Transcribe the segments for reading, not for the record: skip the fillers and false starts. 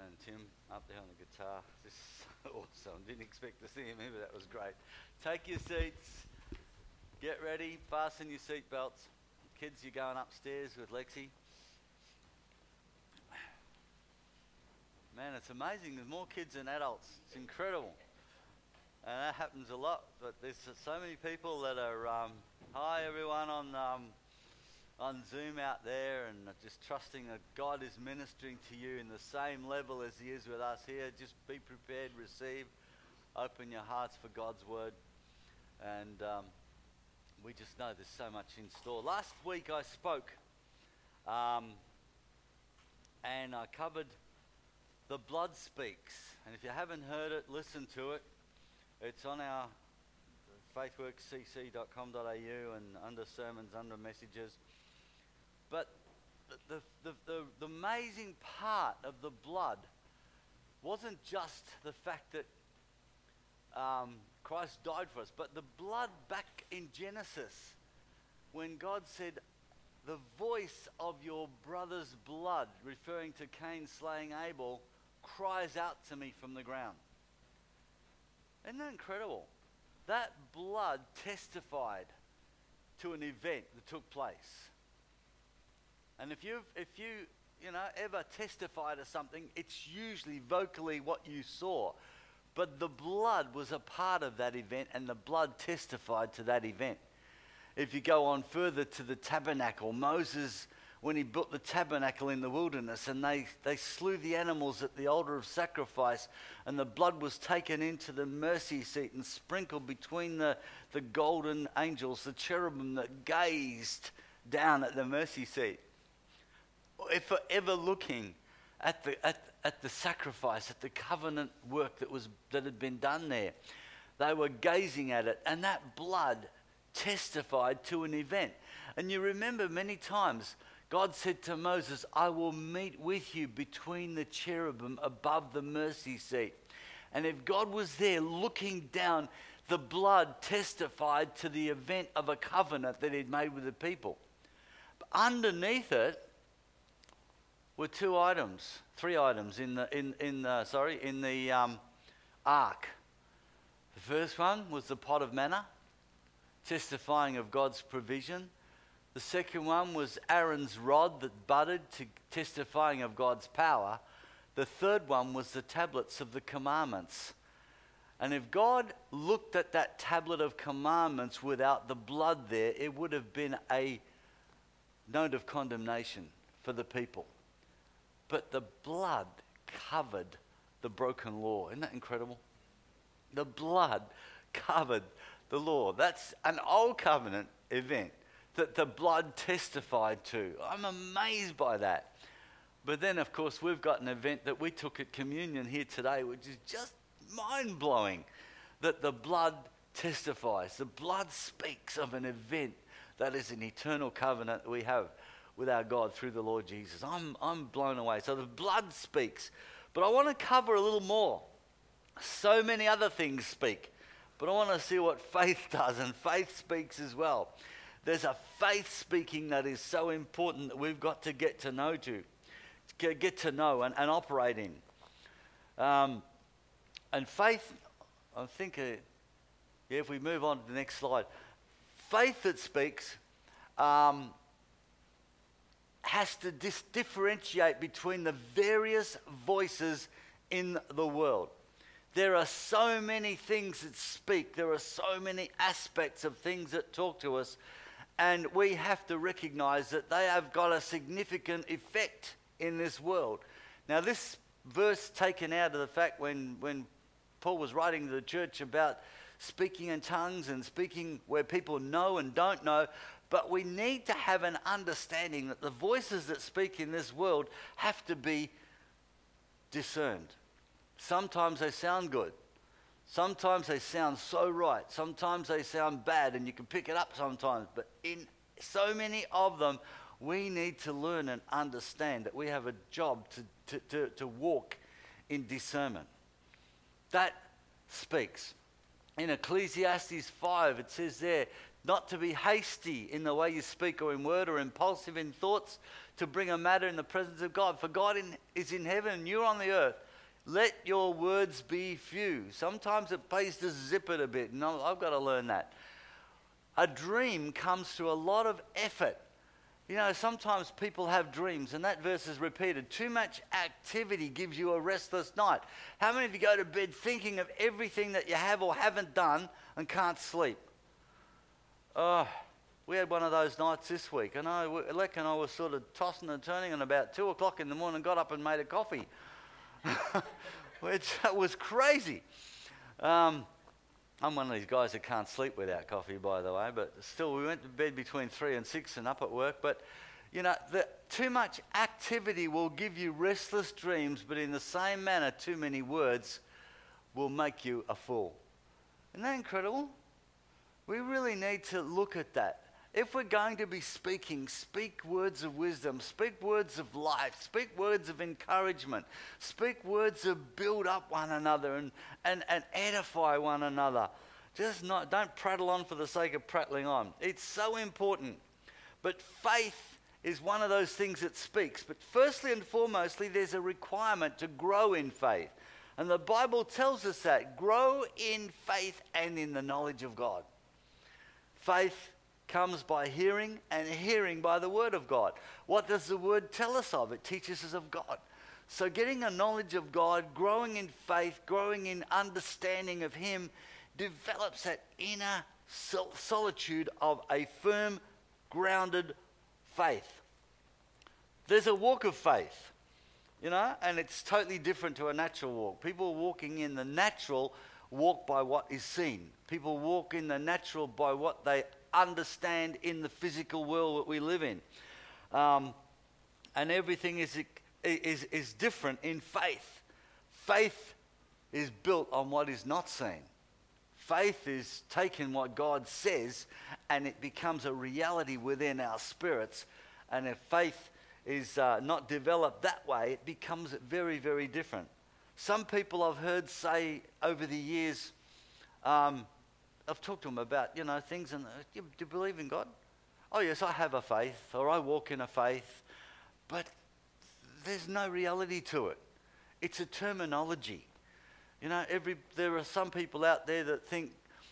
and Tim up there on the guitar. This is awesome. Didn't expect to see him here, but that was great. Take your seats. Get ready. Fasten your seat belts. Kids, you're going upstairs with Lexi. Man, it's amazing. There's more kids than adults. It's incredible. And that happens a lot. But there's so many people that are, hi everyone on Zoom out there, and just trusting that God is ministering to you in the same level as he is with us here. Just be prepared, receive, open your hearts for God's word. And we just know there's so much in store. Last week I spoke and I covered The Blood Speaks. And if you haven't heard it, listen to it. It's on our faithworkscc.com.au and under sermons, under messages. But the amazing part of the blood wasn't just the fact that Christ died for us, but the blood back in Genesis, when God said, the voice of your brother's blood, referring to Cain slaying Abel, cries out to me from the ground. Isn't that incredible? That blood testified to an event that took place. And if you ever testify to something, it's usually vocally what you saw. But the blood was a part of that event, and the blood testified to that event. If you go on further to the tabernacle, Moses, when he built the tabernacle in the wilderness, and they slew the animals at the altar of sacrifice, and the blood was taken into the mercy seat and sprinkled between the golden angels, the cherubim that gazed down at the mercy seat. If we're ever looking at the sacrifice, at the covenant work that had been done there, they were gazing at it, and that blood testified to an event. And you remember many times God said to Moses, I will meet with you between the cherubim above the mercy seat. And if God was there looking down, the blood testified to the event of a covenant that he'd made with the people. But underneath it were three items in the ark. The first one was the pot of manna, testifying of God's provision. The second one was Aaron's rod that budded, testifying of God's power. The third one was the tablets of the commandments. And if God looked at that tablet of commandments without the blood there, it would have been a note of condemnation for the people. But the blood covered the broken law. Isn't that incredible? The blood covered the law. That's an old covenant event that the blood testified to. I'm amazed by that. But then, of course, we've got an event that we took at communion here today, which is just mind-blowing, that the blood testifies. The blood speaks of an event that is an eternal covenant that we have with our God through the Lord Jesus. I'm blown away. So the blood speaks. But I want to cover a little more. So many other things speak. But I want to see what faith does, and faith speaks as well. There's a faith speaking that is so important that we've got to get to know and operate in. And faith, I think, if we move on to the next slide. Faith that speaks has to differentiate between the various voices in the world. There are so many things that speak. There are so many aspects of things that talk to us. And we have to recognize that they have got a significant effect in this world. Now, this verse taken out of the fact when Paul was writing to the church about speaking in tongues and speaking where people know and don't know, but we need to have an understanding that the voices that speak in this world have to be discerned. Sometimes they sound good. Sometimes they sound so right. Sometimes they sound bad, and you can pick it up sometimes. But in so many of them, we need to learn and understand that we have a job to walk in discernment. That speaks. In Ecclesiastes 5, it says there, not to be hasty in the way you speak or in word or impulsive in thoughts, to bring a matter in the presence of God. For God is in heaven and you're on the earth. Let your words be few. Sometimes it pays to zip it a bit. No, I've got to learn that. A dream comes through a lot of effort. You know, sometimes people have dreams, and that verse is repeated. Too much activity gives you a restless night. How many of you go to bed thinking of everything that you have or haven't done and can't sleep? Oh, we had one of those nights this week, and Alec and I were sort of tossing and turning, and about 2 o'clock in the morning got up and made a coffee. Which was crazy. I'm one of these guys that can't sleep without coffee, by the way, but still, we went to bed between 3 and 6 and up at work. But, you know, too much activity will give you restless dreams, but in the same manner, too many words will make you a fool. Isn't that incredible? We really need to look at that. If we're going to be speaking, speak words of wisdom, speak words of life, speak words of encouragement, speak words of build up one another and edify one another. Don't prattle on for the sake of prattling on. It's so important. But faith is one of those things that speaks. But firstly and foremostly, there's a requirement to grow in faith. And the Bible tells us that. Grow in faith and in the knowledge of God. Faith comes by hearing, and hearing by the word of God. What does the word tell us of? It teaches us of God. So getting a knowledge of God, growing in faith, growing in understanding of him, develops that inner solitude of a firm, grounded faith. There's a walk of faith, you know, and it's totally different to a natural walk. People walking in the natural walk by what is seen. People walk in the natural by what they understand in the physical world that we live in, and everything is different in faith. Faith is built on what is not seen. Faith is taking what God says and it becomes a reality within our spirits. And if faith is not developed that way, it becomes very, very different. Some people I've heard say over the years, I've talked to them about, you know, things, and do you believe in God? Oh yes, I have a faith, or I walk in a faith, but there's no reality to it. It's a terminology. You know, there are some people out there that think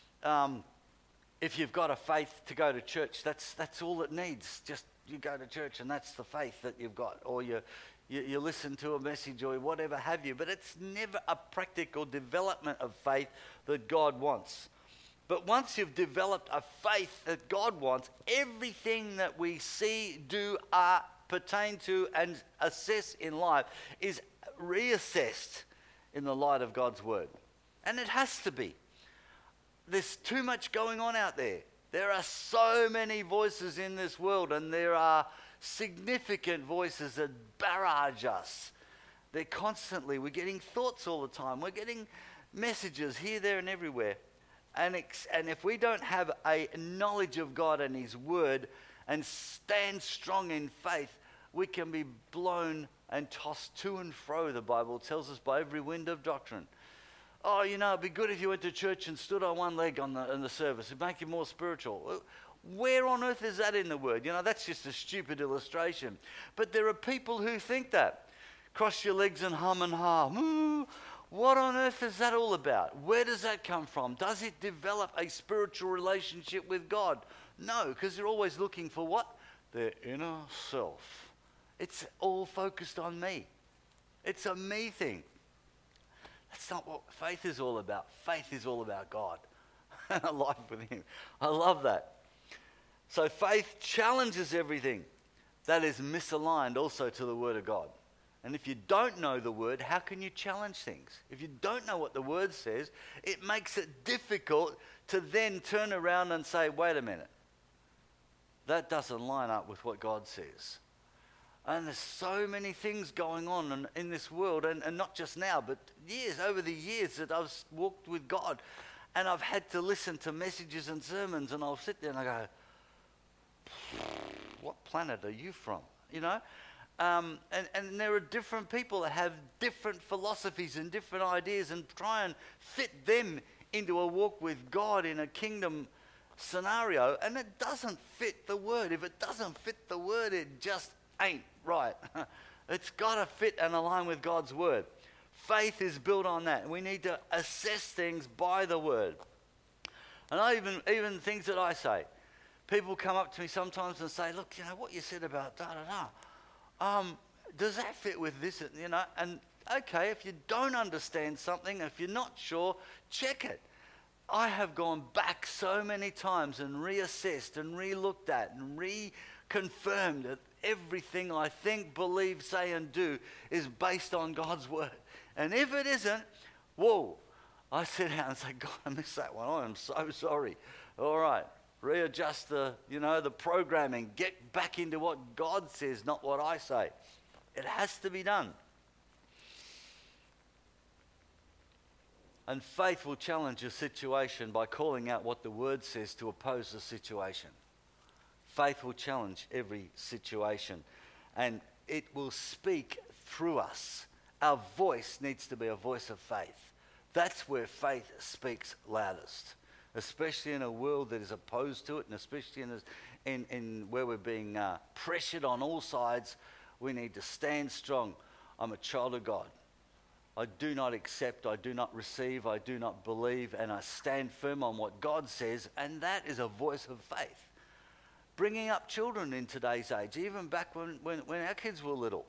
if you've got a faith to go to church, that's all it needs. Just you go to church and that's the faith that you've got, or you listen to a message or whatever have you. But it's never a practical development of faith that God wants. But once you've developed a faith that God wants, everything that we see, do, pertain to, and assess in life is reassessed in the light of God's word. And it has to be. There's too much going on out there. There are so many voices in this world, and there are significant voices that barrage us. We're getting thoughts all the time. We're getting messages here, there, and everywhere. And if we don't have a knowledge of God and his word and stand strong in faith, we can be blown and tossed to and fro, the Bible tells us, by every wind of doctrine. Oh, you know, it'd be good if you went to church and stood on one leg in the service. It'd make you more spiritual. Where on earth is that in the word? You know, that's just a stupid illustration. But there are people who think that. Cross your legs and hum and ha. What on earth is that all about? Where does that come from? Does it develop a spiritual relationship with God? No, because they're always looking for what? Their inner self. It's all focused on me. It's a me thing. That's not what faith is all about. Faith is all about God and a life with him. I love that. So faith challenges everything that is misaligned also to the word of God. And if you don't know the word, how can you challenge things? If you don't know what the word says, it makes it difficult to then turn around and say, wait a minute, that doesn't line up with what God says. And there's so many things going on in this world, and not just now, but over the years that I've walked with God, and I've had to listen to messages and sermons, and I'll sit there and I go, what planet are you from? You know? And there are different people that have different philosophies and different ideas and try and fit them into a walk with God in a kingdom scenario and it doesn't fit the word. If it doesn't fit the word, it just ain't right. It's got to fit and align with God's word. Faith is built on that. We need to assess things by the word. And even things that I say, people come up to me sometimes and say, look, what you said about da-da-da, does that fit with this? And okay, if you don't understand something, if you're not sure, check it. I have gone back so many times and reassessed and re-looked at and reconfirmed that everything I think, believe, say and do is based on God's word. And if it isn't, whoa, I sit down and say, God, I missed that one. I am so sorry. All right, readjust the programming. Get back into what God says, not what I say. It has to be done. And faith will challenge a situation by calling out what the word says to oppose the situation. Faith will challenge every situation. And it will speak through us. Our voice needs to be a voice of faith. That's where faith speaks loudest. Especially in a world that is opposed to it, and especially in where we're being pressured on all sides, we need to stand strong. I'm a child of God. I do not accept, I do not receive, I do not believe, and I stand firm on what God says, and that is a voice of faith. Bringing up children in today's age, even back when our kids were little,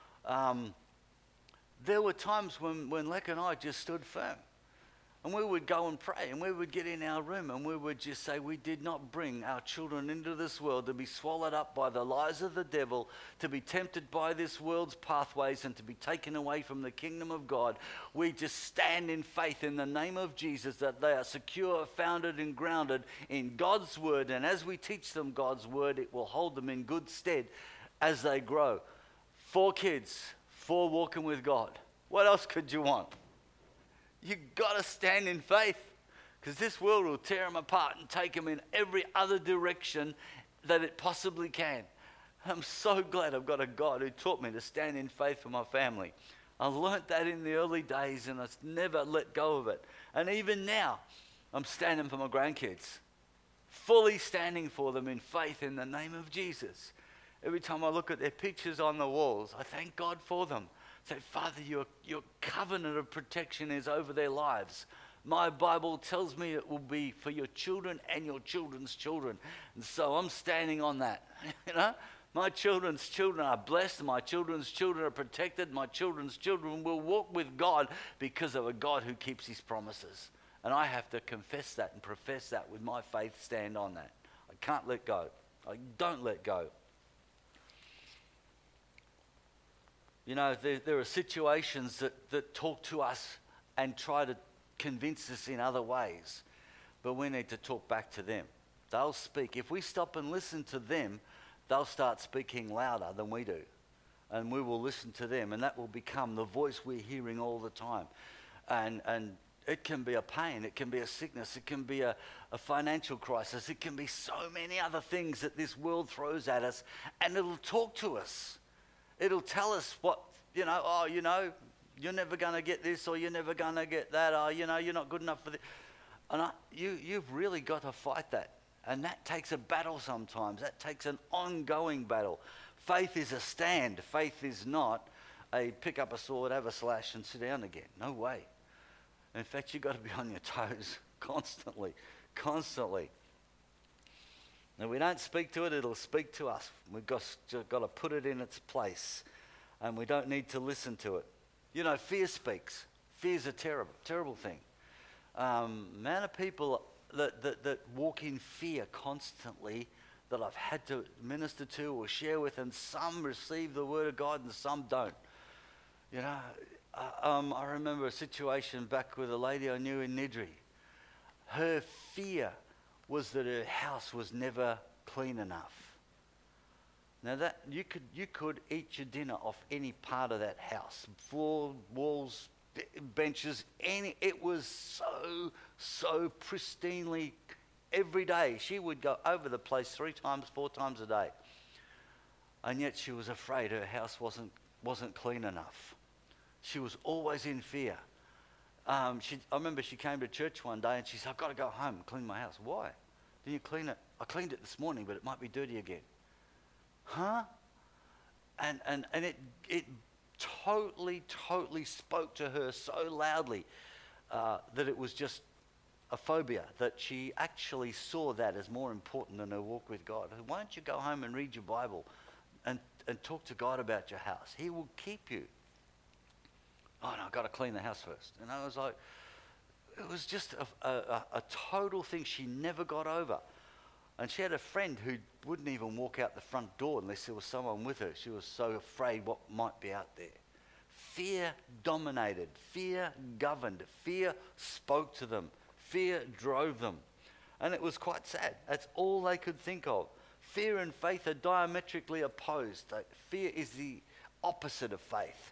there were times when Lek and I just stood firm. And we would go and pray, and we would get in our room, and we would just say, we did not bring our children into this world to be swallowed up by the lies of the devil, to be tempted by this world's pathways, and to be taken away from the kingdom of God. We just stand in faith in the name of Jesus that they are secure, founded, and grounded in God's word. And as we teach them God's word, it will hold them in good stead as they grow. 4 kids, 4 walking with God. What else could you want? You've got to stand in faith, because this world will tear them apart and take them in every other direction that it possibly can. I'm so glad I've got a God who taught me to stand in faith for my family. I learnt that in the early days, and I've never let go of it. And even now, I'm standing for my grandkids, fully standing for them in faith in the name of Jesus. Every time I look at their pictures on the walls, I thank God for them. Say, Father, your covenant of protection is over their lives. My Bible tells me it will be for your children and your children's children. And so I'm standing on that. My children's children are blessed. My children's children are protected. My children's children will walk with God because of a God who keeps his promises. And I have to confess that and profess that with my faith, stand on that. I can't let go. I don't let go. There are situations that talk to us and try to convince us in other ways, but we need to talk back to them. They'll speak. If we stop and listen to them, they'll start speaking louder than we do, and we will listen to them, and that will become the voice we're hearing all the time. And it can be a pain, it can be a sickness, it can be a financial crisis, it can be so many other things that this world throws at us, and it'll talk to us. It'll tell us what, you're never going to get this, or you're never going to get that, or, you're not good enough for this. And you've really got to fight that. And that takes a battle sometimes. That takes an ongoing battle. Faith is a stand. Faith is not a pick up a sword, have a slash, and sit down again. No way. In fact, you've got to be on your toes constantly. If we don't speak to it, it'll speak to us. We've just got to put it in its place. And we don't need to listen to it. Fear speaks. Fear's a terrible, terrible thing. Amount of people that walk in fear constantly that I've had to minister to or share with, and some receive the word of God and some don't. I remember a situation back with a lady I knew in Niddrie. Her fear was that her house was never clean enough. Now that you could eat your dinner off any part of that house, floor, walls, benches, it was so pristinely every day. She would go over the place 3 times, 4 times a day, and yet she was afraid her house wasn't clean enough. She was always in fear. I remember she came to church one day and she said, I've got to go home and clean my house. Why? Didn't you clean it? I cleaned it this morning, but it might be dirty again. Huh? And it totally spoke to her so loudly that it was just a phobia, that she actually saw that as more important than her walk with God. Why don't you go home and read your Bible and talk to God about your house? He will keep you. Oh no, I've got to clean the house first. And I was like, it was just a total thing she never got over. And she had a friend who wouldn't even walk out the front door unless there was someone with her. She was so afraid what might be out there. Fear dominated, fear governed, fear spoke to them, fear drove them. And it was quite sad. That's all they could think of. Fear and faith are diametrically opposed. Fear is the opposite of faith.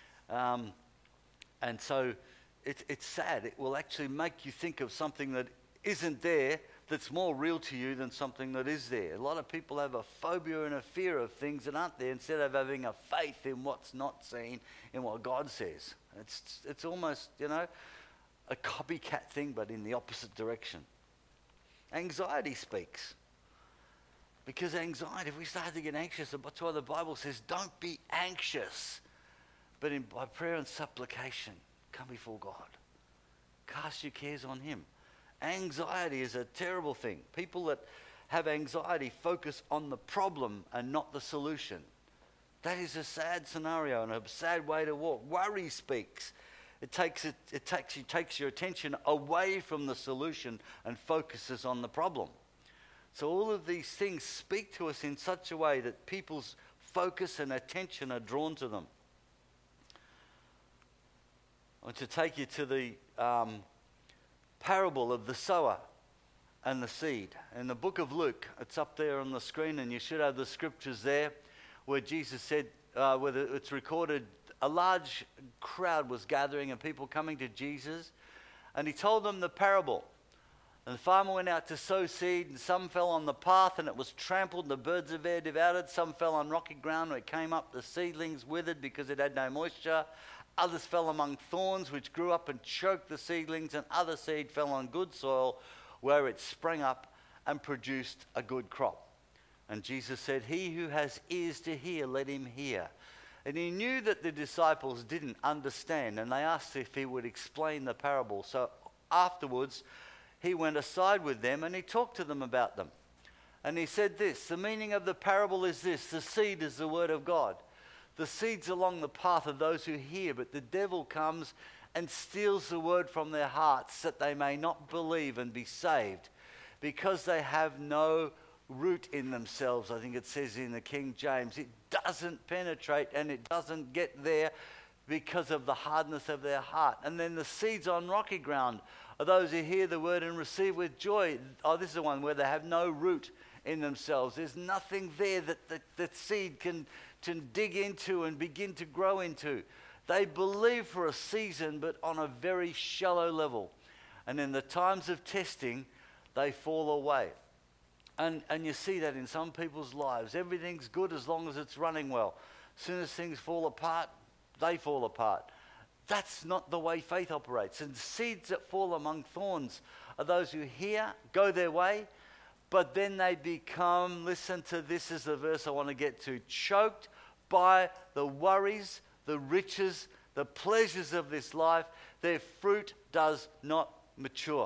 And so it's sad. It will actually make you think of something that isn't there, that's more real to you than something that is there. A lot of people have a phobia and a fear of things that aren't there, instead of having a faith in what's not seen, in what God says. It's almost, a copycat thing, but in the opposite direction. Anxiety speaks. Because anxiety, if we start to get anxious, that's why the Bible says, don't be anxious, but by prayer and supplication, come before God. Cast your cares on him. Anxiety is a terrible thing. People that have anxiety focus on the problem and not the solution. That is a sad scenario and a sad way to walk. Worry speaks. It takes your attention away from the solution and focuses on the problem. So all of these things speak to us in such a way that people's focus and attention are drawn to them. I want to take you to the parable of the sower and the seed. In the book of Luke, it's up there on the screen, and you should have the scriptures there, where Jesus said, it's recorded, a large crowd was gathering and people coming to Jesus, and he told them the parable. And the farmer went out to sow seed, and some fell on the path, and it was trampled, and the birds of air devoured it. Some fell on rocky ground, where it came up, the seedlings withered because it had no moisture. Others fell among thorns, which grew up and choked the seedlings, and other seed fell on good soil, where it sprang up and produced a good crop. And Jesus said, he who has ears to hear, let him hear. And he knew that the disciples didn't understand, and they asked if he would explain the parable. So afterwards, he went aside with them, and he talked to them about them. And he said this, the meaning of the parable is this: the seed is the word of God. The seed's along the path of those who hear, but the devil comes and steals the word from their hearts, that they may not believe and be saved, because they have no root in themselves. I think it says in the King James, it doesn't penetrate and it doesn't get there because of the hardness of their heart. And then the seeds on rocky ground are those who hear the word and receive with joy. Oh, this is the one where they have no root in themselves. There's nothing there that seed can dig into and begin to grow into. They believe for a season, but on a very shallow level. And in the times of testing, they fall away. And you see that in some people's lives. Everything's good as long as it's running well. As soon as things fall apart, they fall apart. That's not the way faith operates. And seeds that fall among thorns are those who hear, go their way, but then they become, listen to this is the verse I want to get to, choked by the worries, the riches, the pleasures of this life. Their fruit does not mature.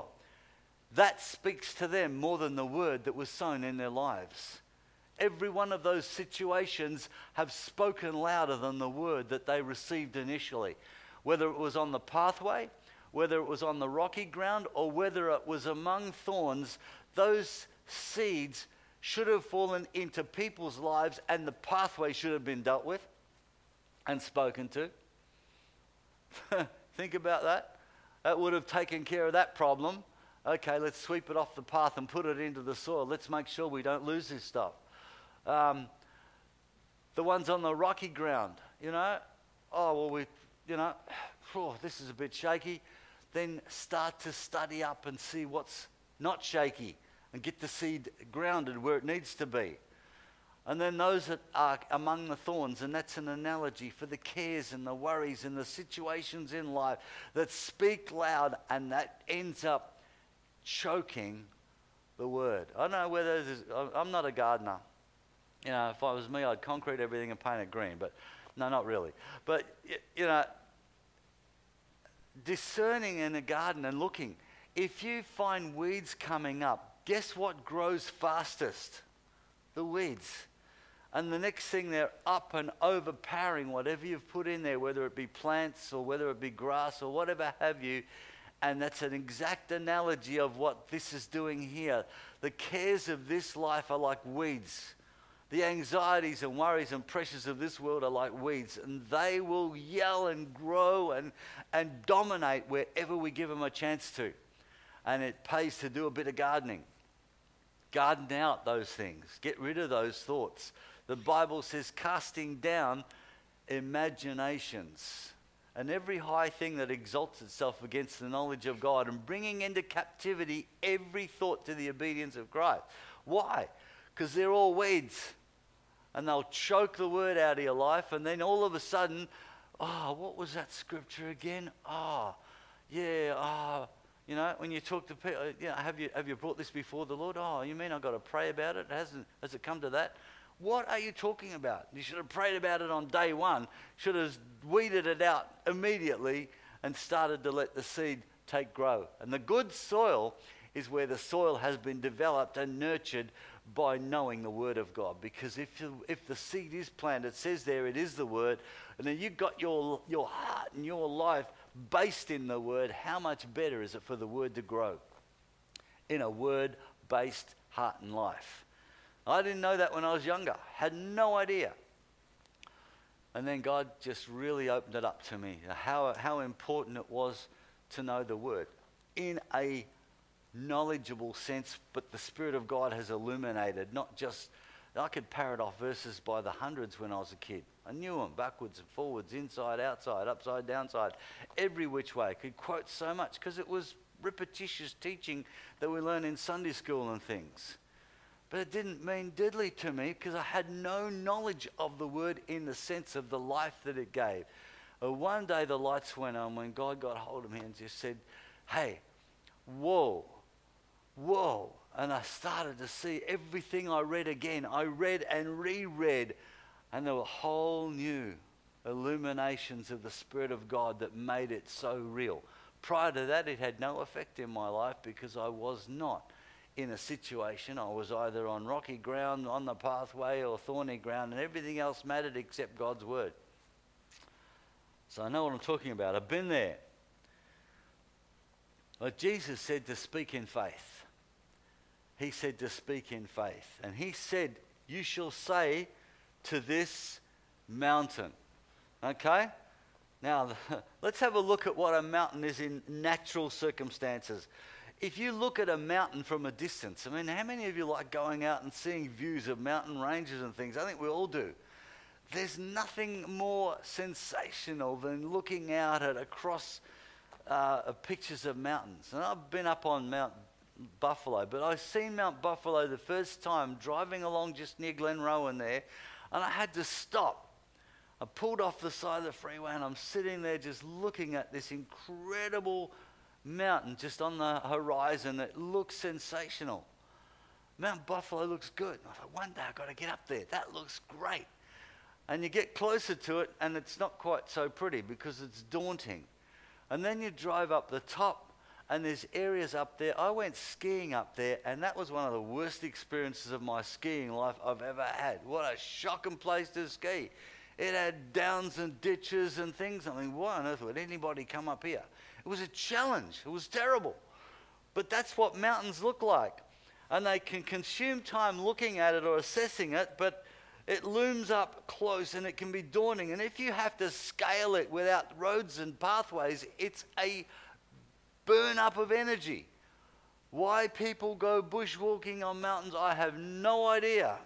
That speaks to them more than the word that was sown in their lives. Every one of those situations have spoken louder than the word that they received initially. Whether it was on the pathway, whether it was on the rocky ground, or whether it was among thorns, those seeds should have fallen into people's lives, and the pathway should have been dealt with and spoken to. Think about that. That would have taken care of that problem. Okay, let's sweep it off the path and put it into the soil. Let's make sure we don't lose this stuff. The ones on the rocky ground, this is a bit shaky. Then start to study up and see what's not shaky and get the seed grounded where it needs to be. And then those that are among the thorns, and that's an analogy for the cares and the worries and the situations in life that speak loud, and that ends up choking the Word. I don't know whether I'm not a gardener. You know, if I was me, I'd concrete everything and paint it green. But no, not really. But, you know, discerning in a garden and looking. If you find weeds coming up, guess what grows fastest? The weeds. And the next thing, they're up and overpowering whatever you've put in there, whether it be plants or whether it be grass or whatever have you. And that's an exact analogy of what this is doing here. The cares of this life are like weeds. The anxieties and worries and pressures of this world are like weeds, and they will yell and grow and dominate wherever we give them a chance to. And it pays to do a bit of gardening. Garden out those things. Get rid of those thoughts. The Bible says casting down imaginations and every high thing that exalts itself against the knowledge of God, and bringing into captivity every thought to the obedience of Christ. Why? Because they're all weeds, and they'll choke the word out of your life, and then all of a sudden, what was that scripture again? You know, when you talk to people, you know, have you brought this before the Lord? Oh, you mean I've got to pray about it? Has it come to that? What are you talking about? You should have prayed about it on day one, should have weeded it out immediately and started to let the seed grow. And the good soil is where the soil has been developed and nurtured by knowing the Word of God. Because if the seed is planted, it says there it is the Word, and then you've got your heart and your life based in the Word, how much better is it for the Word to grow in a Word-based heart and life? I didn't know that when I was younger. Had no idea. And then God just really opened it up to me, how important it was to know the Word in a knowledgeable sense, but the Spirit of God has illuminated, not just, I could parrot off verses by the hundreds when I was a kid. I knew them backwards and forwards, inside, outside, upside, downside, every which way. I could quote so much because it was repetitious teaching that we learn in Sunday school and things. But it didn't mean diddly to me because I had no knowledge of the Word in the sense of the life that it gave. One day the lights went on when God got hold of me and just said, hey, whoa. And I started to see everything I read again. I read and reread, and there were whole new illuminations of the Spirit of God that made it so real. Prior to that, it had no effect in my life because I was not in a situation. I was either on rocky ground, on the pathway, or thorny ground, and everything else mattered except God's Word. So I know what I'm talking about. I've been there. But Jesus said to speak in faith. He said to speak in faith. And he said, you shall say to this mountain. Okay? Now, let's have a look at what a mountain is in natural circumstances. If you look at a mountain from a distance, I mean, how many of you like going out and seeing views of mountain ranges and things? I think we all do. There's nothing more sensational than looking out at across pictures of mountains. And I've been up on Mount Buffalo, but I seen Mount Buffalo the first time driving along just near Glenrowan there, and I had to stop. I pulled off the side of the freeway and I'm sitting there just looking at this incredible mountain just on the horizon. It looks sensational. Mount Buffalo looks good. I thought, one day I've got to get up there. That looks great. And you get closer to it and it's not quite so pretty because it's daunting. And then you drive up the top and there's areas up there. I went skiing up there and that was one of the worst experiences of my skiing life I've ever had. What a shocking place to ski. It had downs and ditches and things. I mean, why on earth would anybody come up here? It was a challenge. It was terrible. But that's what mountains look like. And they can consume time looking at it or assessing it, but it looms up close and it can be daunting. And if you have to scale it without roads and pathways, it's a burn up of energy. Why people go bushwalking on mountains, I have no idea.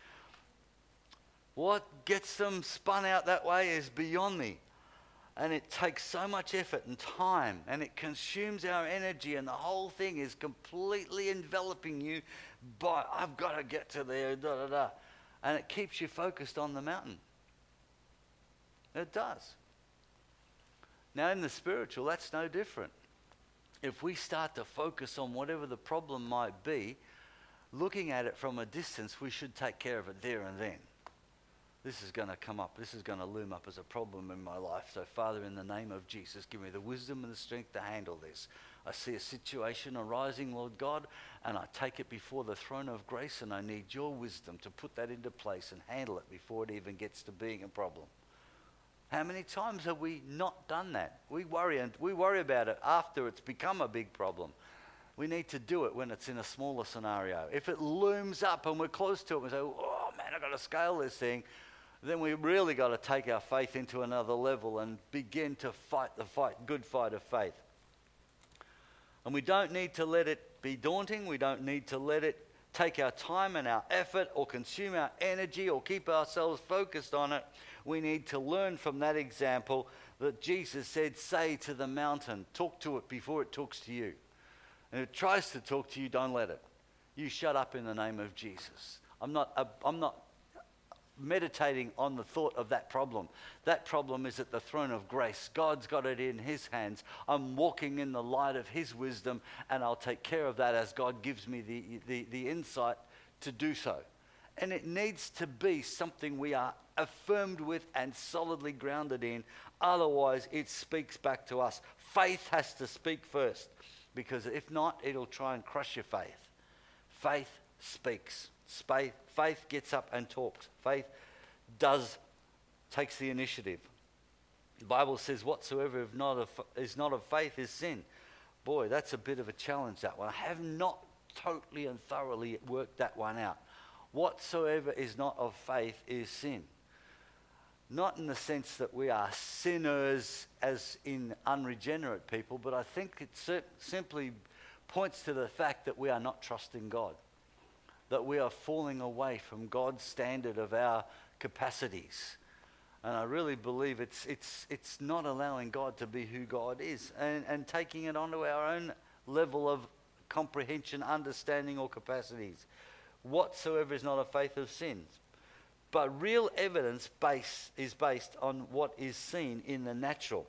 What gets them spun out that way is beyond me. And it takes so much effort and time, and it consumes our energy, and the whole thing is completely enveloping you by, I've got to get to there, And it keeps you focused on the mountain. It does. Now in the spiritual, that's no different. If we start to focus on whatever the problem might be, looking at it from a distance, we should take care of it there and then. This is going to come up. This is going to loom up as a problem in my life. So, Father, in the name of Jesus, give me the wisdom and the strength to handle this. I see a situation arising, Lord God, and I take it before the throne of grace, and I need your wisdom to put that into place and handle it before it even gets to being a problem. How many times have we not done that? We worry about it after it's become a big problem. We need to do it when it's in a smaller scenario. If it looms up and we're close to it, we say, oh man, I've got to scale this thing. Then we really got to take our faith into another level and begin to fight the good fight of faith. And we don't need to let it be daunting. We don't need to let it take our time and our effort or consume our energy or keep ourselves focused on it. We need to learn from that example that Jesus said, say to the mountain, talk to it before it talks to you. And if it tries to talk to you, don't let it. You shut up in the name of Jesus. I'm not meditating on the thought of that problem. That problem is at the throne of grace. God's got it in his hands. I'm walking in the light of his wisdom, and I'll take care of that as God gives me the insight to do so. And it needs to be something we are affirmed with and solidly grounded in. Otherwise, it speaks back to us. Faith has to speak first, because if not, it'll try and crush your faith. Faith speaks. Faith gets up and talks. Faith takes the initiative. The Bible says, whatsoever is not of faith is sin. Boy, that's a bit of a challenge, that one. I have not totally and thoroughly worked that one out. Whatsoever is not of faith is sin. Not in the sense that we are sinners as in unregenerate people, but I think it simply points to the fact that we are not trusting God. That we are falling away from God's standard of our capacities. And I really believe it's not allowing God to be who God is and taking it onto our own level of comprehension, understanding, or capacities. Whatsoever is not of faith of sins. But real evidence is based on what is seen in the natural.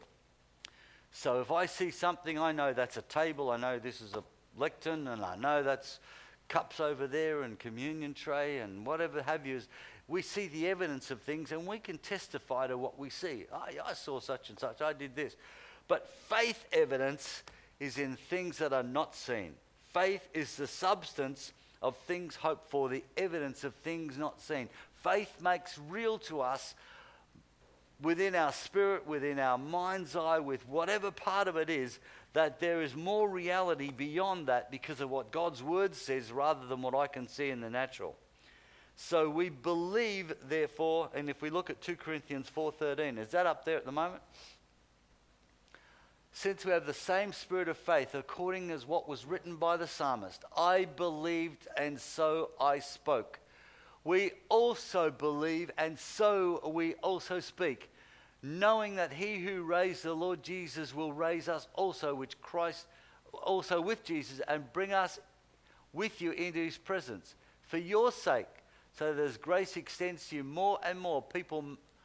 So if I see something, I know that's a table, I know this is a lectern, and I know that's cups over there and communion tray and whatever have you. We see the evidence of things and we can testify to what we see. I saw such and such, I did this. But faith evidence is in things that are not seen. Faith is the substance of things hoped for, the evidence of things not seen. Faith makes real to us within our spirit, within our mind's eye, with whatever part of it is, that there is more reality beyond that because of what God's word says rather than what I can see in the natural. So we believe, therefore, and if we look at 2 Corinthians 4:13, is that up there at the moment? Since we have the same spirit of faith, according as what was written by the psalmist, I believed and so I spoke. We also believe and so we also speak, knowing that he who raised the Lord Jesus will raise us also, which Christ also with Jesus, and bring us with you into his presence. For your sake, so that as grace extends to you more and more people,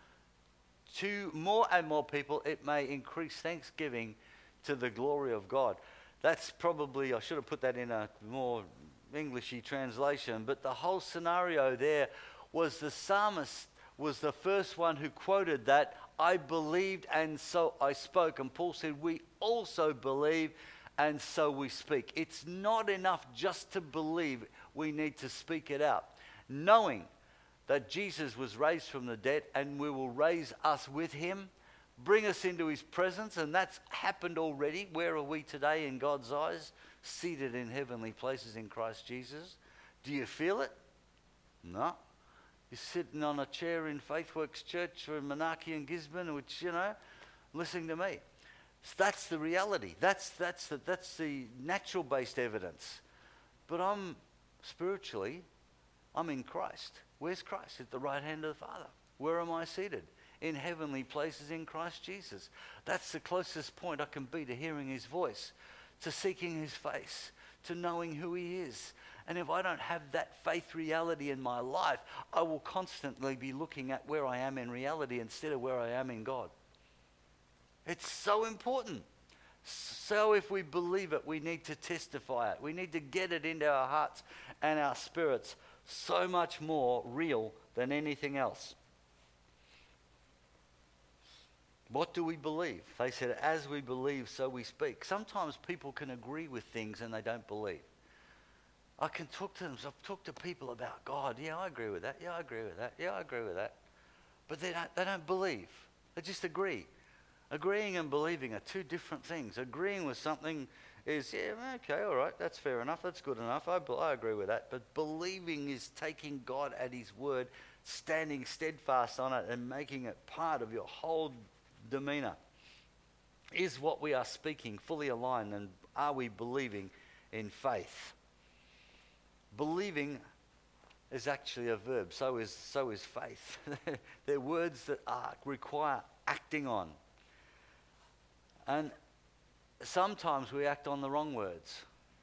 it may increase thanksgiving to the glory of God. That's probably, I should have put that in a more Englishy translation, but the whole scenario there was the psalmist was the first one who quoted that, I believed and so I spoke. And Paul said, we also believe and so we speak. It's not enough just to believe, we need to speak it out. Knowing that Jesus was raised from the dead and we will raise us with him, bring us into his presence, and that's happened already. Where are we today in God's eyes? Seated in heavenly places in Christ Jesus. Do you feel it? No. You're sitting on a chair in Faithworks Church or in Monarchy and Gisborne, which, listening to me. So that's the reality. That's the natural-based evidence. But I'm in Christ. Where's Christ? At the right hand of the Father. Where am I seated? In heavenly places in Christ Jesus. That's the closest point I can be to hearing his voice, to seeking his face, to knowing who he is. And if I don't have that faith reality in my life, I will constantly be looking at where I am in reality instead of where I am in God. It's so important. So if we believe it, we need to testify it. We need to get it into our hearts and our spirits, so much more real than anything else. What do we believe? They said, as we believe, so we speak. Sometimes people can agree with things and they don't believe. I can talk to them. I've talked to people about God. Yeah, I agree with that. Yeah, I agree with that. Yeah, I agree with that. But they don't believe. They just agree. Agreeing and believing are two different things. Agreeing with something is, yeah, okay, all right, that's fair enough. That's good enough. I agree with that. But believing is taking God at his word, standing steadfast on it and making it part of your whole demeanor. Is what we are speaking fully aligned, and are we believing in faith? Believing is actually a verb. So is faith. They're words that require acting on. And sometimes we act on the wrong words.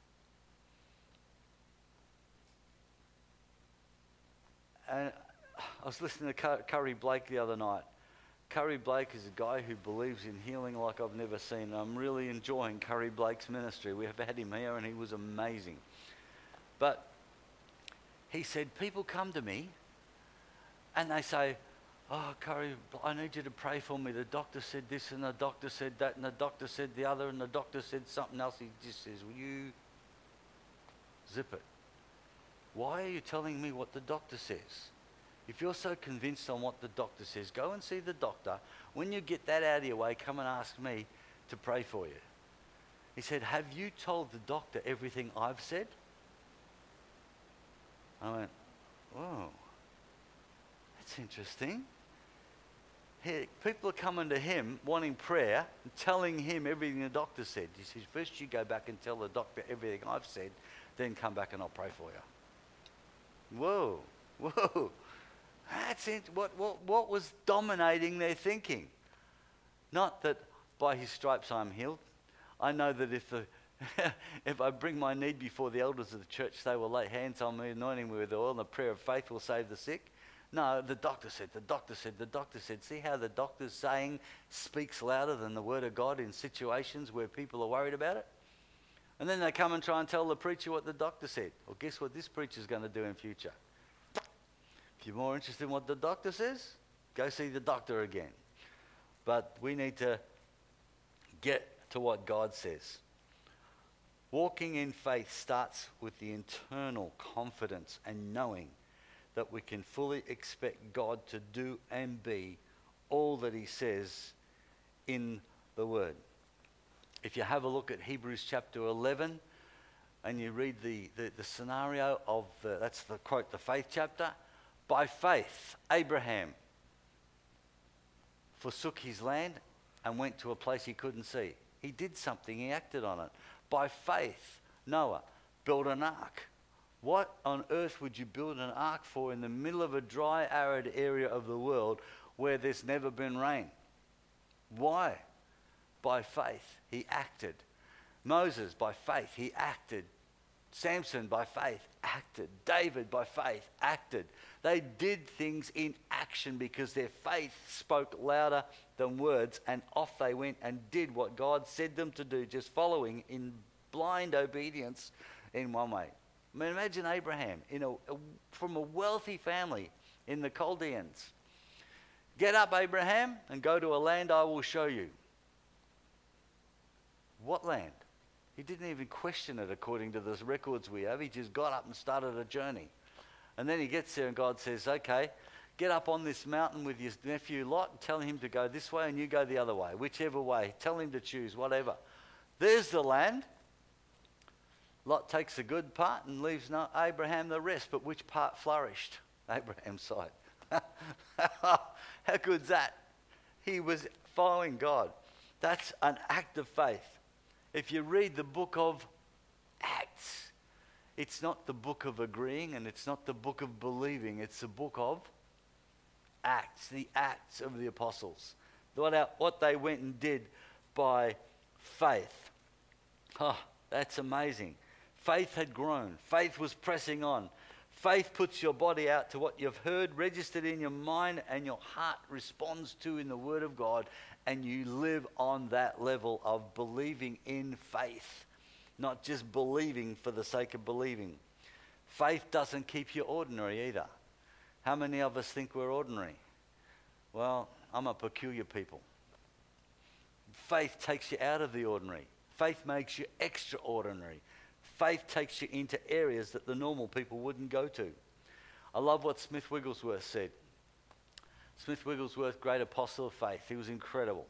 And I was listening to Curry Blake the other night. Curry Blake is a guy who believes in healing like I've never seen. I'm really enjoying Curry Blake's ministry. We have had him here and he was amazing. But he said, people come to me and they say, oh, Curry, I need you to pray for me. The doctor said this and the doctor said that and the doctor said the other and the doctor said something else. He just says, will you zip it? Why are you telling me what the doctor says? If you're so convinced on what the doctor says, go and see the doctor. When you get that out of your way, come and ask me to pray for you. He said, have you told the doctor everything I've said? I went, whoa, that's interesting. People are coming to him wanting prayer and telling him everything the doctor said. He says, first you go back and tell the doctor everything I've said, then come back and I'll pray for you. Whoa. That's it. What was dominating their thinking? Not that by his stripes I'm healed. I know that if I bring my need before the elders of the church, they will lay hands on me, anointing me with oil, and the prayer of faith will save the sick. No, the doctor said. See how the doctor's saying speaks louder than the word of God in situations where people are worried about it? And then they come and try and tell the preacher what the doctor said. Well, guess what this preacher's going to do in future? If you're more interested in what the doctor says, go see the doctor again. But we need to get to what God says. Walking in faith starts with the internal confidence and knowing that we can fully expect God to do and be all that he says in the Word. If you have a look at Hebrews chapter 11 and you read the scenario of, that's the quote, the faith chapter, by faith, Abraham forsook his land and went to a place he couldn't see. He did something, he acted on it. By faith, Noah built an ark. What on earth would you build an ark for in the middle of a dry, arid area of the world where there's never been rain? Why? By faith, he acted. Moses, by faith, he acted. Samson, by faith, acted. David, by faith, acted. They did things in action because their faith spoke louder than words, and off they went and did what God said them to do, just following in blind obedience in one way. I mean, imagine Abraham from a wealthy family in the Chaldeans. Get up, Abraham, and go to a land I will show you. What land? He didn't even question it according to the records we have. He just got up and started a journey. And then he gets there and God says, okay, get up on this mountain with your nephew Lot and tell him to go this way and you go the other way, whichever way. Tell him to choose, whatever. There's the land. Lot takes the good part and leaves Abraham the rest. But which part flourished? Abraham's side. How good's that? He was following God. That's an act of faith. If you read the book of Acts, it's not the book of agreeing and it's not the book of believing. It's the book of Acts, the Acts of the Apostles. What they went and did by faith. Oh, that's amazing. Faith had grown. Faith was pressing on. Faith puts your body out to what you've heard, registered in your mind, and your heart responds to in the Word of God. and you live on that level of believing in faith, not just believing for the sake of believing. Faith doesn't keep you ordinary either. How many of us think we're ordinary? Well, I'm a peculiar people. Faith takes you out of the ordinary. Faith makes you extraordinary. Faith takes you into areas that the normal people wouldn't go to. I love what Smith Wigglesworth said. Smith Wigglesworth, great apostle of faith. He was incredible.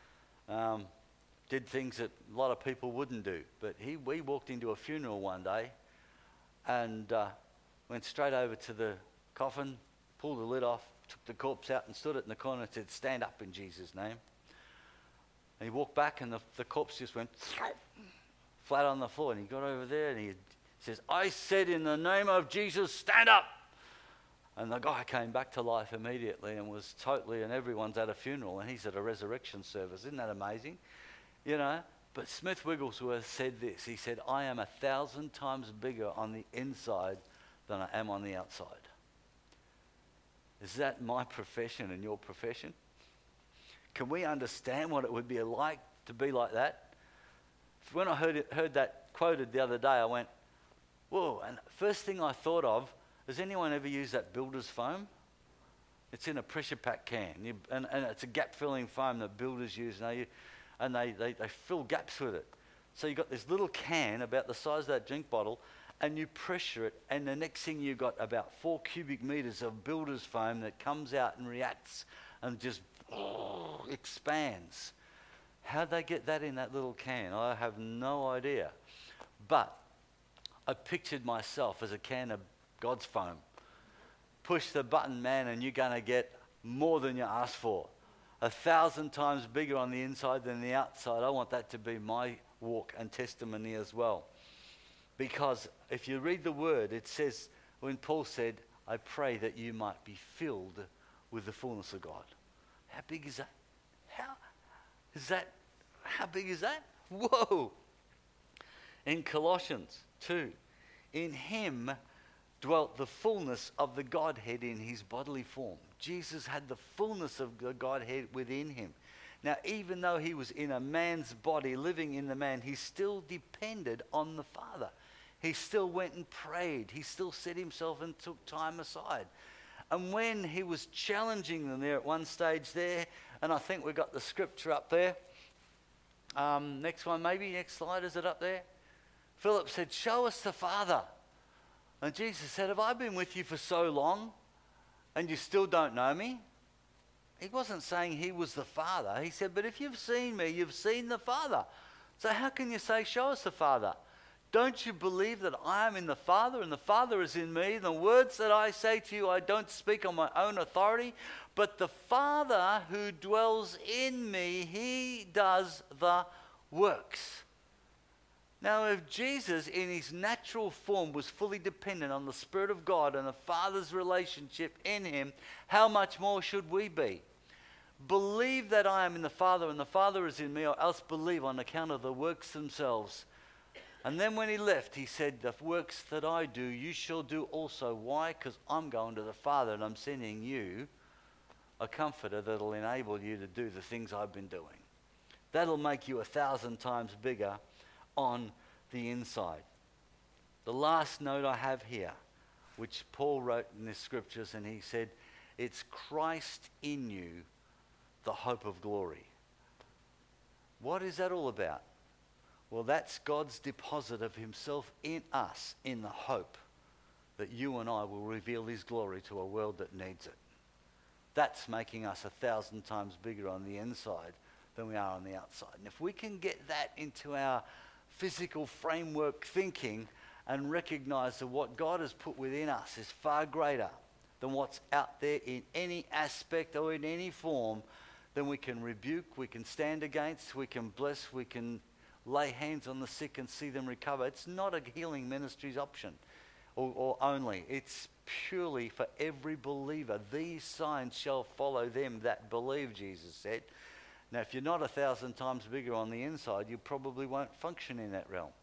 Did things that a lot of people wouldn't do. But we walked into a funeral one day and went straight over to the coffin, pulled the lid off, took the corpse out and stood it in the corner and said, "Stand up in Jesus' name." And he walked back and the corpse just went flat on the floor. And he got over there and he says, "I said in the name of Jesus, stand up." And the guy came back to life immediately and was totally, and everyone's at a funeral and he's at a resurrection service. Isn't that amazing? You know, but Smith Wigglesworth said this. He said, "I am 1,000 times bigger on the inside than I am on the outside." Is that my profession and your profession? Can we understand what it would be like to be like that? When I heard that quoted the other day, I went, whoa. And first thing I thought of, has anyone ever used that builder's foam? It's in a pressure pack can. And it's a gap-filling foam that builders use. And they fill gaps with it. So you've got this little can about the size of that drink bottle, and you pressure it, and the next thing you've got about 4 cubic meters of builder's foam that comes out and reacts and just expands. How'd they get that in that little can? I have no idea. But I pictured myself as a can of God's foam. Push the button, man, and you're going to get more than you asked for. 1,000 times bigger on the inside than the outside. I want that to be my walk and testimony as well. Because if you read the word, it says, when Paul said, "I pray that you might be filled with the fullness of God." How big is that? How big is that? Whoa! In Colossians 2, in him dwelt the fullness of the Godhead in his bodily form. Jesus had the fullness of the Godhead within him. Now, even though he was in a man's body, living in the man, he still depended on the Father. He still went and prayed. He still set himself and took time aside. And when he was challenging them there at one stage there, and I think we got the scripture up there. Next one, maybe. Next slide. Is it up there? Philip said, "Show us the Father." And Jesus said, "Have I been with you for so long and you still don't know me?" He wasn't saying he was the Father. He said, "But if you've seen me, you've seen the Father. So how can you say, 'Show us the Father'? Don't you believe that I am in the Father and the Father is in me? The words that I say to you, I don't speak on my own authority, but the Father who dwells in me, he does the works." Now, if Jesus in his natural form was fully dependent on the Spirit of God and the Father's relationship in him, how much more should we be? Believe that I am in the Father and the Father is in me, or else believe on account of the works themselves. And then when he left, he said, "The works that I do, you shall do also." Why? Because I'm going to the Father and I'm sending you a comforter that'll enable you to do the things I've been doing. That'll make you 1,000 times bigger on the inside. The last note I have here, which Paul wrote in the scriptures, and he said, "It's Christ in you, the hope of glory." What is that all about? Well, that's God's deposit of himself in us in the hope that you and I will reveal his glory to a world that needs it. That's making us 1,000 times bigger on the inside than we are on the outside. And if we can get that into our physical framework thinking and recognize that what God has put within us is far greater than what's out there in any aspect or in any form, then we can rebuke, we can stand against, we can bless, we can lay hands on the sick and see them recover. It's not a healing ministry's option or only. It's purely for every believer. "These signs shall follow them that believe," Jesus said. Now, if you're not 1,000 times bigger on the inside, you probably won't function in that realm.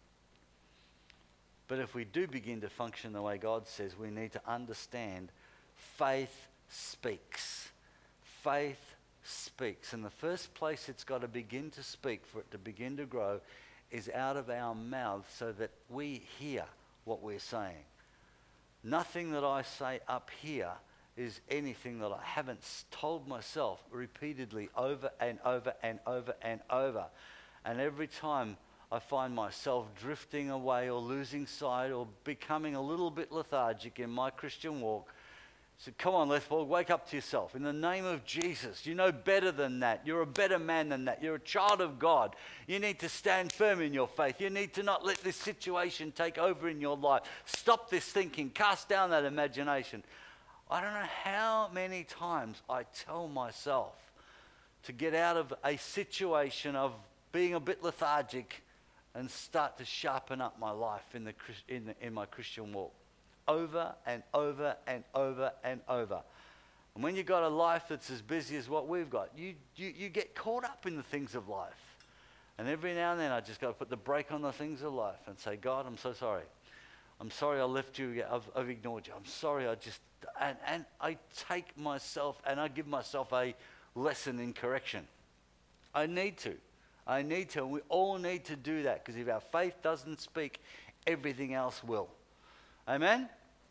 But if we do begin to function the way God says, we need to understand faith speaks. Faith speaks. And the first place it's got to begin to speak for it to begin to grow is out of our mouths so that we hear what we're saying. Nothing that I say up here is anything that I haven't told myself repeatedly over and over and over and over. And every time I find myself drifting away or losing sight or becoming a little bit lethargic in my Christian walk, so come on, Lethborg, wake up to yourself. In the name of Jesus, you know better than that. You're a better man than that. You're a child of God. You need to stand firm in your faith. You need to not let this situation take over in your life. Stop this thinking. Cast down that imagination. I don't know how many times I tell myself to get out of a situation of being a bit lethargic and start to sharpen up my life in my Christian walk. Over and over and over and over. And when you've got a life that's as busy as what we've got, you get caught up in the things of life. And every now and then I just got to put the brake on the things of life and say, God, I'm so sorry. I'm sorry I left you, I've ignored you. I'm sorry and I take myself and I give myself a lesson in correction. I need to. And we all need to do that, because if our faith doesn't speak, everything else will. Amen?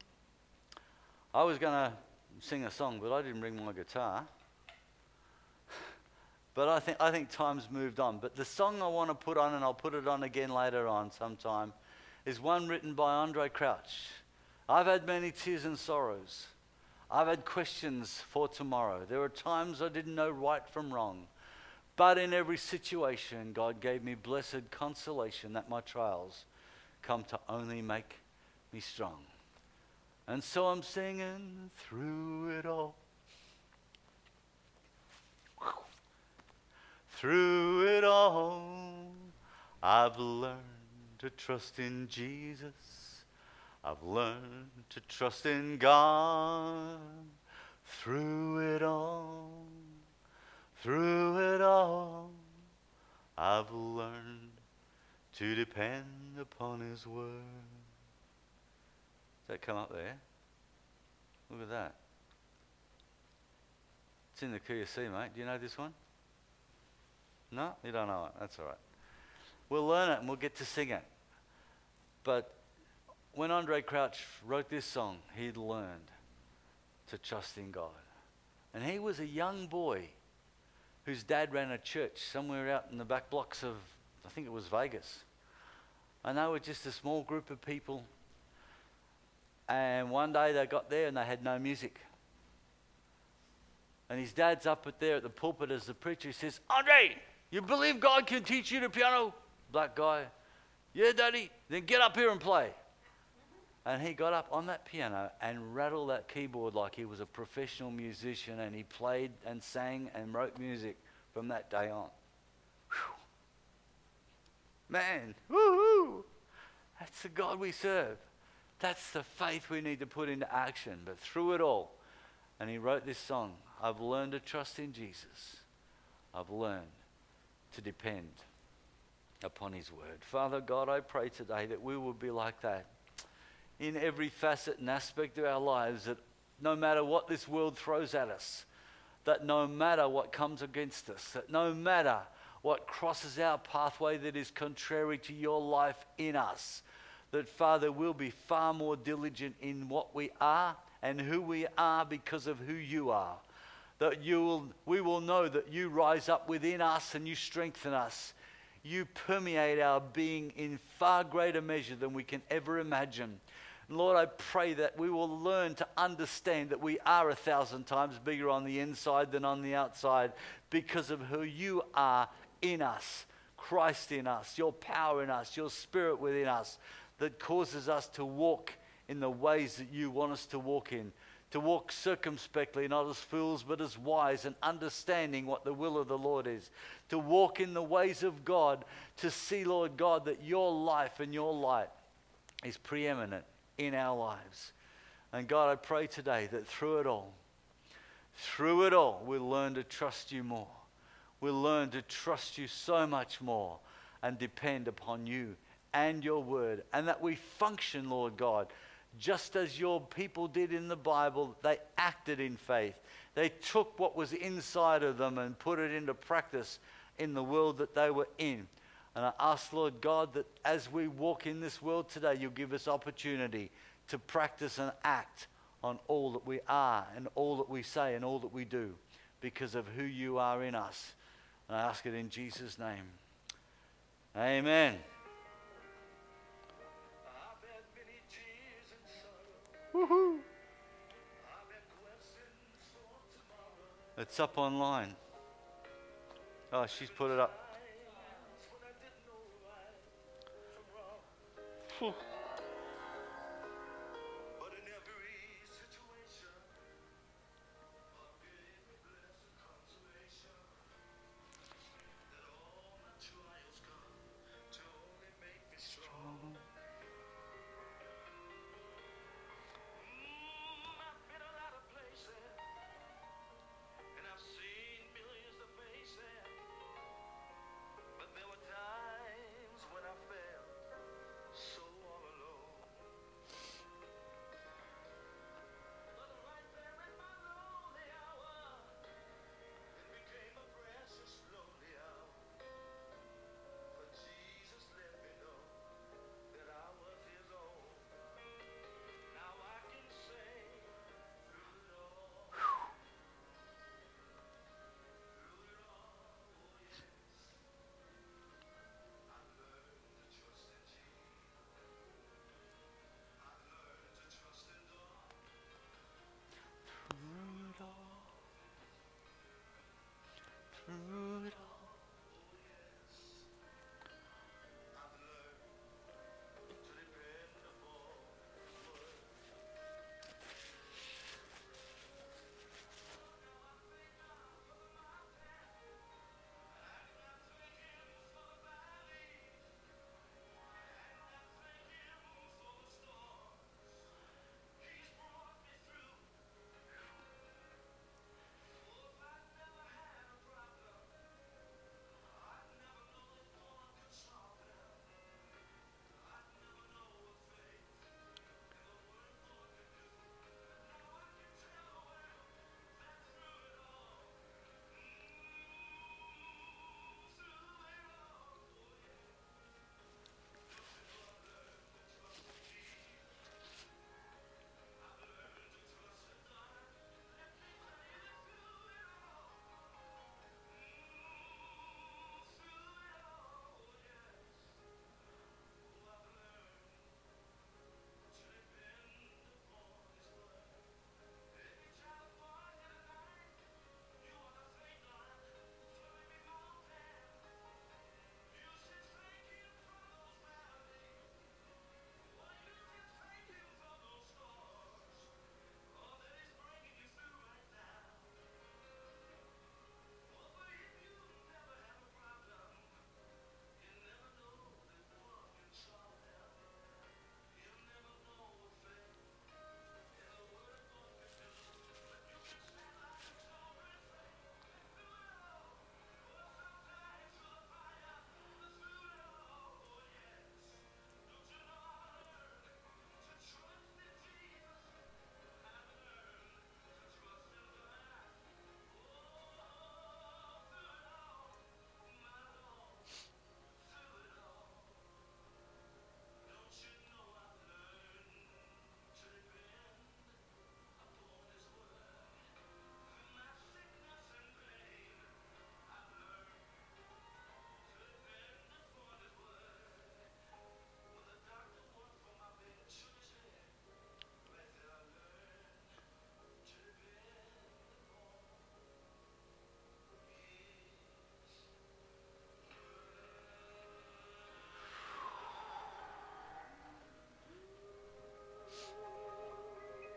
I was going to sing a song, but I didn't bring my guitar. But I think time's moved on. But the song I want to put on, and I'll put it on again later on sometime, is one written by Andre Crouch. I've had many tears and sorrows. I've had questions for tomorrow. There are times I didn't know right from wrong. But in every situation, God gave me blessed consolation that my trials come to only make me strong. And so I'm singing through it all. Through it all, I've learned to trust in Jesus. I've learned to trust in God. Through it all, I've learned to depend upon His word. Does that come up there? Look at that. It's in the key of C, mate. Do you know this one? No? You don't know it. That's all right. We'll learn it and we'll get to sing it. But when Andre Crouch wrote this song, he'd learned to trust in God. And he was a young boy whose dad ran a church somewhere out in the back blocks of, I think it was Vegas. And they were just a small group of people. And one day they got there and they had no music. And his dad's up there at the pulpit as the preacher. He says, Andre, you believe God can teach you the piano? Black guy. Yeah, Daddy. Then get up here and play. And he got up on that piano and rattled that keyboard like he was a professional musician, and he played and sang and wrote music from that day on. Whew. Man, woohoo! That's the God we serve. That's the faith we need to put into action. But through it all, and he wrote this song, I've learned to trust in Jesus. I've learned to depend upon His word. Father God, I pray today that we will be like that in every facet and aspect of our lives, that no matter what this world throws at us, that no matter what comes against us, that no matter what crosses our pathway that is contrary to your life in us, that, Father, we'll be far more diligent in what we are and who we are because of who you are. That we will know that you rise up within us and you strengthen us. You permeate our being in far greater measure than we can ever imagine. And Lord, I pray that we will learn to understand that we are 1,000 times bigger on the inside than on the outside because of who you are in us, Christ in us, your power in us, your spirit within us, that causes us to walk in the ways that you want us to walk in, to walk circumspectly, not as fools, but as wise, and understanding what the will of the Lord is, to walk in the ways of God, to see, Lord God, that your life and your light is preeminent in our lives. And God, I pray today that through it all, we'll learn to trust you more. We'll learn to trust you so much more and depend upon you and your word, and that we function, Lord God, just as your people did in the Bible. They acted in faith. They took what was inside of them and put it into practice in the world that they were in. And I ask, Lord God, that as we walk in this world today, you'll give us opportunity to practice and act on all that we are and all that we say and all that we do because of who you are in us. And I ask it in Jesus' name. Amen. Woohoo! It's up online. Oh, she's put it up. Whew.